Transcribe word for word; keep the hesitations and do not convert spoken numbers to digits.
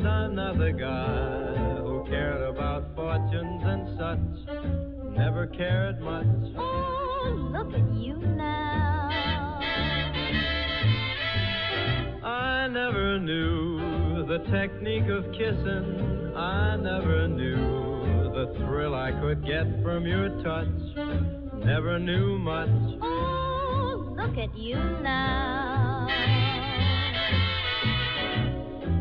with another guy who cared about fortunes and such. Never cared much. Oh, look at you now. I never knew the technique of kissing. I never knew the thrill I could get from your touch. Never knew much. Oh, look at you now.